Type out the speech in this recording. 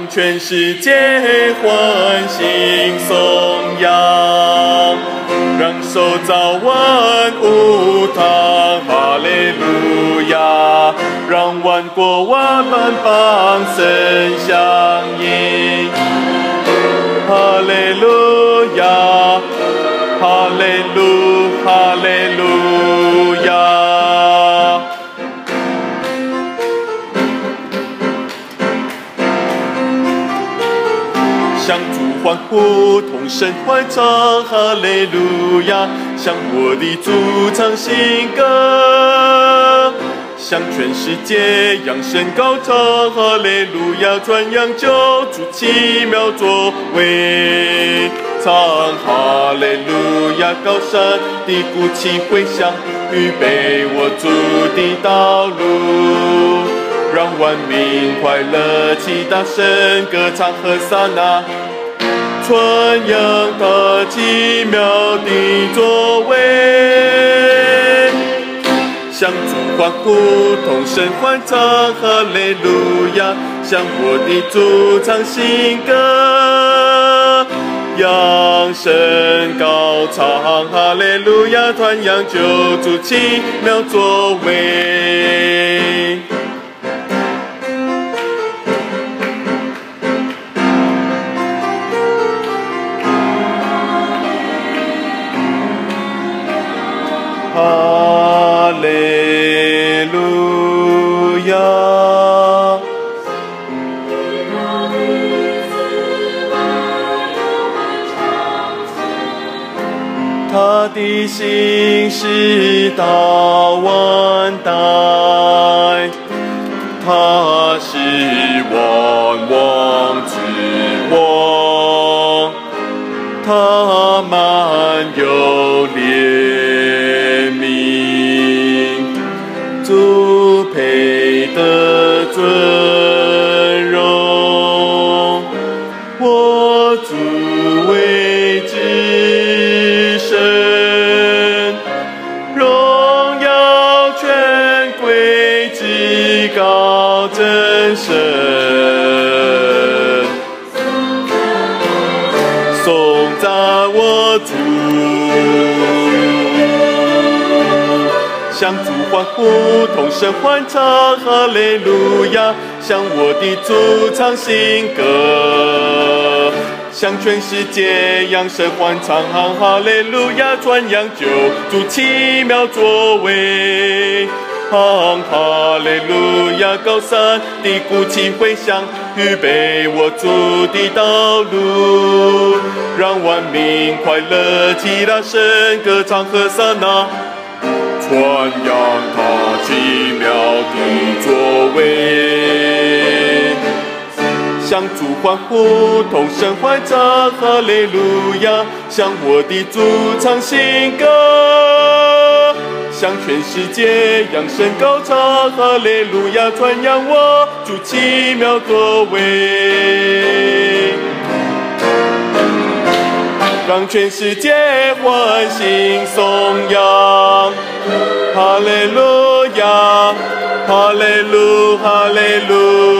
全世界欢欣颂扬，让受造万物堂，哈利路亚！让万国万邦声响应，哈利路亚，哈利路亚！向主欢呼，同声欢唱，哈利路亚！向我的主唱新歌，向全世界扬声高唱，哈利路亚！传扬救主奇妙作为，唱哈利路亚！高山的鼓起回响，预备我主的道路。让万民快乐齐大声歌唱和撒那，传扬他奇妙的作为，向主欢呼，同声欢唱，哈利路亚！向我的主唱新歌，扬声高唱，哈利路亚！传扬救主奇妙作为。哈利路亚！他的心是到万代，他是万王之王，他满有怜悯，主配得尊荣，我主为至圣，荣耀权贵至高真神，颂赞我主。向主欢呼，同声欢唱，哈利路亚！向我的主唱新歌，向全世界扬声欢唱，哈利路亚！传扬救主奇妙作为，哈利路亚！高山的鼓起回响，预备我主的道路，让万民快乐齐大声歌唱和撒那，传扬他奇妙的作为，向主欢呼，同声欢唱，哈利路亚！向我的主唱新歌，向全世界扬声高唱，哈利路亚！传扬我主奇妙作为，让全世界欢欣颂扬，哈利路亚，哈利路